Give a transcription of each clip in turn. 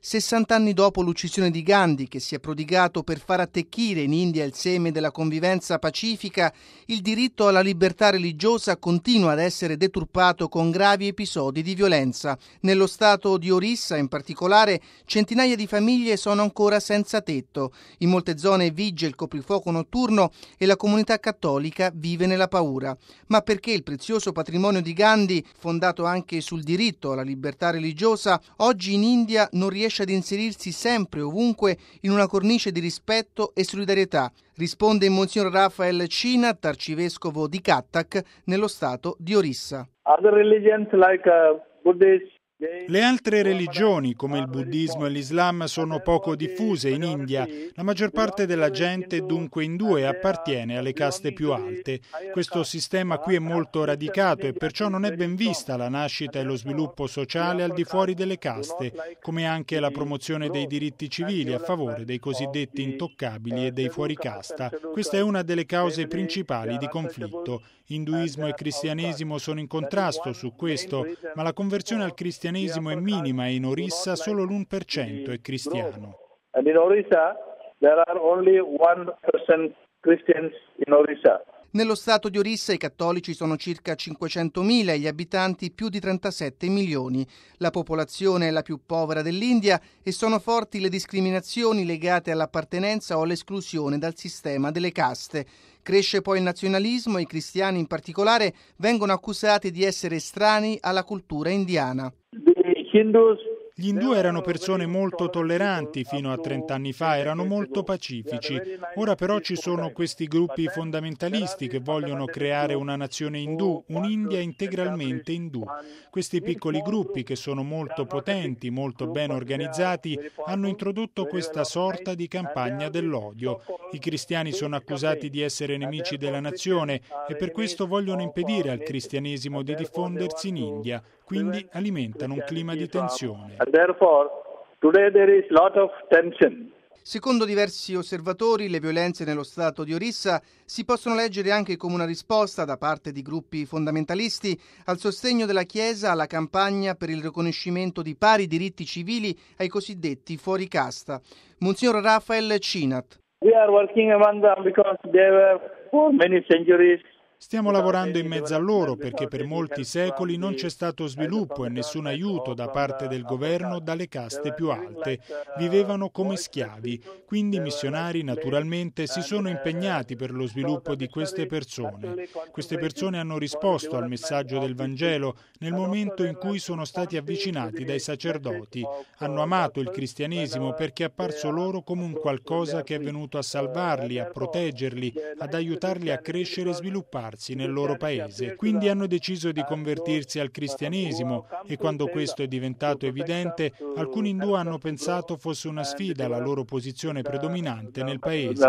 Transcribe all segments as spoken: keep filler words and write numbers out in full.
sessanta anni dopo l'uccisione di Gandhi, che si è prodigato per far attecchire in India il seme della convivenza pacifica, il diritto alla libertà religiosa continua ad essere deturpato con gravi episodi di violenza. Nello stato di Orissa, in particolare, centinaia di famiglie sono ancora senza tetto. In molte zone vige il coprifuoco notturno e la comunità cattolica vive nella paura. Ma perché il prezioso patrimonio di Gandhi, fondato anche sul diritto alla libertà religiosa, oggi in India non riesce ad inserirsi sempre e ovunque in una cornice di rispetto e solidarietà, risponde Monsignor Raphael Chinat, arcivescovo di Cuttack, nello stato di Orissa. Other religions like uh, Buddhist. Le altre religioni, come il buddismo e l'Islam, sono poco diffuse in India. La maggior parte della gente, dunque indù, e appartiene alle caste più alte. Questo sistema qui è molto radicato e perciò non è ben vista la nascita e lo sviluppo sociale al di fuori delle caste, come anche la promozione dei diritti civili a favore dei cosiddetti intoccabili e dei fuoricasta. Questa è una delle cause principali di conflitto. Induismo e cristianesimo sono in contrasto su questo, ma la conversione al cristianesimo è minima e in Orissa solo l'uno per cento è cristiano. And in Orissa there are only one percent Christians in Orissa. Nello stato di Orissa i cattolici sono circa cinquecentomila e gli abitanti più di trentasette milioni. La popolazione è la più povera dell'India e sono forti le discriminazioni legate all'appartenenza o all'esclusione dal sistema delle caste. Cresce poi il nazionalismo e i cristiani in particolare vengono accusati di essere estranei alla cultura indiana. The Hindus. Gli indù erano persone molto tolleranti fino a trent'anni fa, erano molto pacifici. Ora però ci sono questi gruppi fondamentalisti che vogliono creare una nazione indù, un'India integralmente indù. Questi piccoli gruppi, che sono molto potenti, molto ben organizzati, hanno introdotto questa sorta di campagna dell'odio. I cristiani sono accusati di essere nemici della nazione e per questo vogliono impedire al cristianesimo di diffondersi in India. Quindi alimentano un clima di tensione. Therefore, today there is lot of tension. Secondo diversi osservatori, le violenze nello stato di Orissa si possono leggere anche come una risposta da parte di gruppi fondamentalisti al sostegno della Chiesa alla campagna per il riconoscimento di pari diritti civili ai cosiddetti fuoricasta. Monsignor Raphael Chinat. We are working among them because they were for many centuries. Stiamo lavorando in mezzo a loro perché per molti secoli non c'è stato sviluppo e nessun aiuto da parte del governo dalle caste più alte. Vivevano come schiavi, quindi i missionari naturalmente si sono impegnati per lo sviluppo di queste persone. Queste persone hanno risposto al messaggio del Vangelo nel momento in cui sono stati avvicinati dai sacerdoti. Hanno amato il cristianesimo perché è apparso loro come un qualcosa che è venuto a salvarli, a proteggerli, ad aiutarli a crescere e svilupparsi nel loro paese. Quindi hanno deciso di convertirsi al cristianesimo e quando questo è diventato evidente, alcuni indù hanno pensato fosse una sfida alla loro posizione predominante nel paese.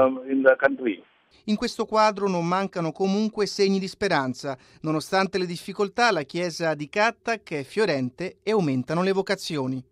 In questo quadro non mancano comunque segni di speranza. Nonostante le difficoltà, la chiesa di Cuttack è fiorente e aumentano le vocazioni.